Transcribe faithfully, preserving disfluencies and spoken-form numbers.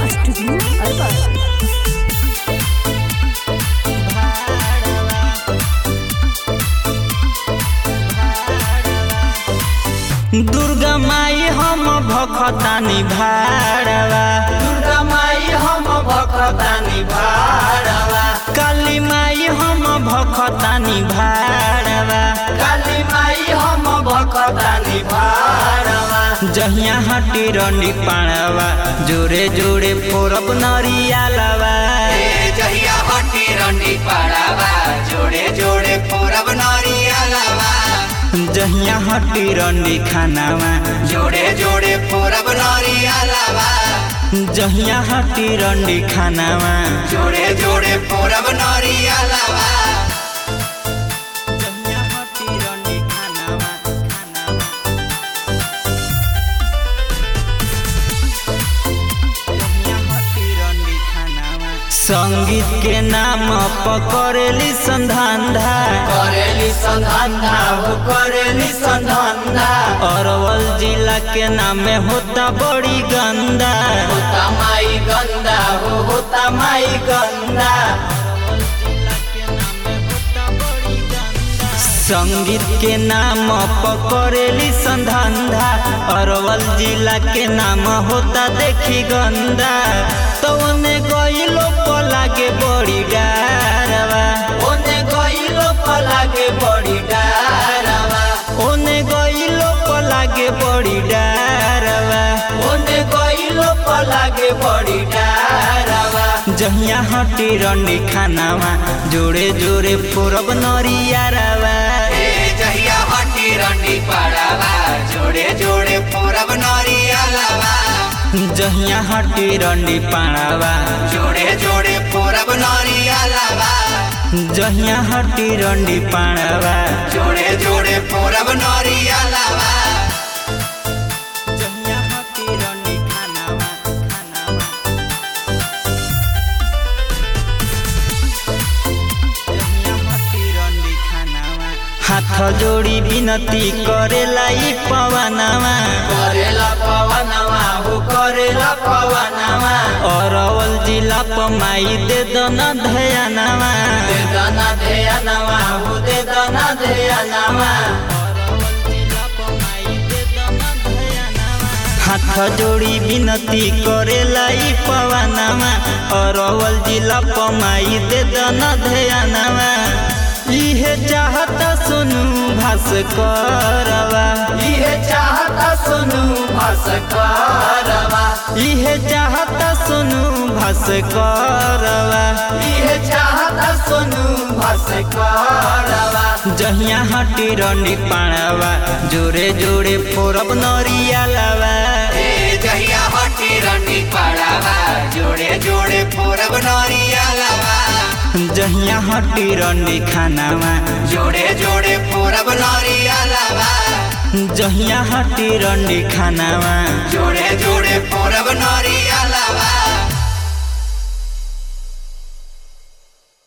Studio अरबा। दुर्गा माई हम भखतानी भाड़वा, दुर्गा माई हम भखतानी भाड़वा, काली माई हम भखतानी भाड़वा, काली माई हम भखतानी भाड़वा। जहिया हटी रंडी पाड़वा, जोड़े जोड़े फोरब नरियालवा। जहिया हटी रंडी पाड़वा, जोड़े जोड़े फोरब नरियालवा। जहिया हटी रंडी खानावा, जोड़े जोड़े फोरब नरियालवा। जहिया हटी रंडी खानावा, जोड़े जोड़े फोरब नरियालवा। जहिया हटी रंडी खानावा, खानावा। जहिया हटी रंडी खानावा। संगीत के नाम पकड़ेली संधांधा, करेली संधांधा हो करेली संधांधा। अरवल जिला के नाम में होता बड़ी गंदा, होता माई गंदा हो होता माई गंदा। संगीत के नाम पकड़ेली संधांधा, अरवल जिला के नाम होता देखी गंदा। तो उन्हें गईलो लागे बड़ी डारवा, ओने गईलो लागे बड़ी डारवा, ओने गईलो लागे बड़ी डारवा, ओने गईलो लागे बड़ी डारवा। जहिया हटी रंडी खानावा, जोड़े जोड़े फोरब नरियारवा। जहिया हटी रंडी पाड़वा, जोड़े जोड़े फोरब नरियालवा। जहिया हटी रंडी पाड़वा, जोड़े जोड़े फोरब नरियालवा। जहिया हटी रंडी पाड़वा, जोड़े जोड़े फोरब नरियालवा। जहिया हटी रंडी खानावा, खानावा। जहिया हटी रंडी खानावा। हाथ जोड़ी विनती करेला ई पवनवा, करेला पवनवा हो करेला पवनवा। अरवल जिला पमाई दे दना धयानवा, दे दना धयानवा हो दे दना धयानवा। हाथ जोड़ी विनती करेला ई पवनवा, अरवल जिला पमाई दे दना धयानवा। इहे चाहता सुनू भास्करवा, इहे चाहता सुनू भास्करवा, इहे चाहता सुनू भास्करवा। इहे चाहता सुनू भास्करवा। जहिया हटी रंडी पाड़वा, जोड़े जोड़े फोरब नरियालवा। जहिया हटी रंडी पाड़वा, जोड़े जोड़े फोरब नरियालवा। जहिया हटी रंडी खानावा, जोड़े जोड़े फोरब नरियालवा। जहिया हटी रंडी खानावा, जोड़े जोड़े फोरब नरियालवा।